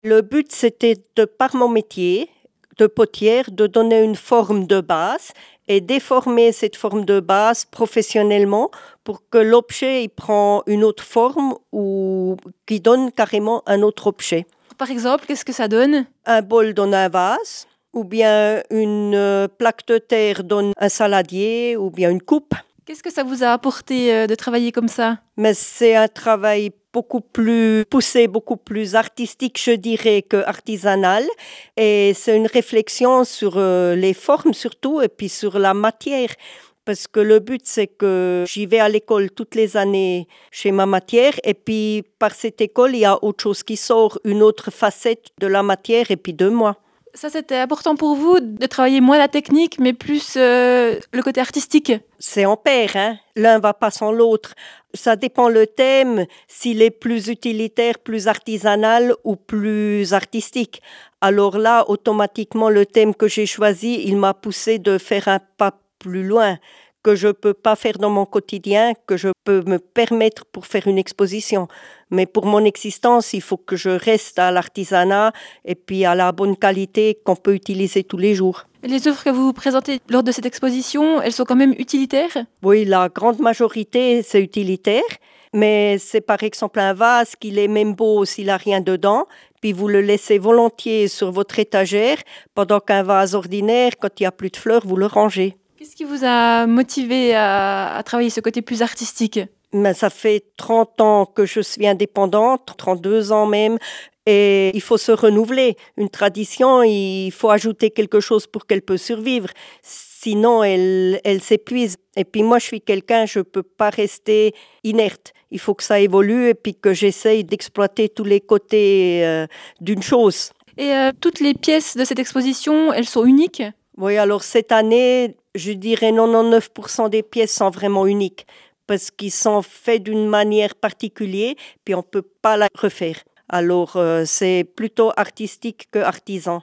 Le but, c'était de, par mon métier de potière, de donner une forme de base et déformer cette forme de base professionnellement pour que l'objet il prend une autre forme ou qui donne carrément un autre objet. Par exemple, qu'est-ce que ça donne? Un bol donne un vase, ou bien une plaque de terre donne un saladier, ou bien une coupe. Qu'est-ce que ça vous a apporté de travailler comme ça? Mais c'est un travail beaucoup plus poussé, beaucoup plus artistique, je dirais, que artisanal. Et c'est une réflexion sur les formes surtout, et puis sur la matière. Parce que le but, c'est que j'y vais à l'école toutes les années chez ma matière. Et puis, par cette école, il y a autre chose qui sort, une autre facette de la matière et puis de moi. Ça, c'était important pour vous de travailler moins la technique, mais plus le côté artistique. C'est en paire, hein. L'un va pas sans l'autre. Ça dépend le thème, s'il est plus utilitaire, plus artisanal ou plus artistique. Alors là, automatiquement, le thème que j'ai choisi, il m'a poussé de faire un pas plus loin, que je peux pas faire dans mon quotidien, que je peux me permettre pour faire une exposition. Mais pour mon existence, il faut que je reste à l'artisanat et puis à la bonne qualité qu'on peut utiliser tous les jours. Les œuvres que vous présentez lors de cette exposition, elles sont quand même utilitaires? Oui, la grande majorité, c'est utilitaire, mais c'est par exemple un vase qu'il est même beau s'il n'a rien dedans, puis vous le laissez volontiers sur votre étagère, pendant qu'un vase ordinaire, quand il n'y a plus de fleurs, vous le rangez. Qu'est-ce qui vous a motivé à travailler ce côté plus artistique? Mais ça fait 30 ans que je suis indépendante, 32 ans même, et il faut se renouveler. Une tradition, il faut ajouter quelque chose pour qu'elle puisse survivre. Sinon, elle s'épuise. Et puis moi, je suis quelqu'un, je ne peux pas rester inerte. Il faut que ça évolue et puis que j'essaye d'exploiter tous les côtés d'une chose. Et toutes les pièces de cette exposition, elles sont uniques? Oui, alors cette année, je dirais 99% des pièces sont vraiment uniques parce qu'ils sont faits d'une manière particulière, puis on ne peut pas la refaire. Alors, c'est plutôt artistique que artisan.